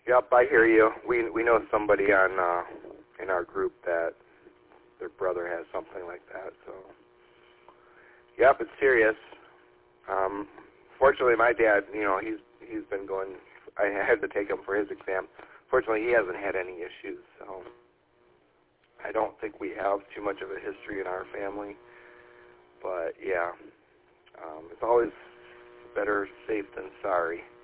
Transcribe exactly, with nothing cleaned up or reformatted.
Yep, I hear you. We we know somebody on uh, in our group that their brother has something like that. So, yep, it's serious. Um, fortunately, my dad, you know, he's he's been going. I had to take him for his exam. Fortunately, he hasn't had any issues. So, I don't think we have too much of a history in our family. But yeah, um, it's always better safe than sorry.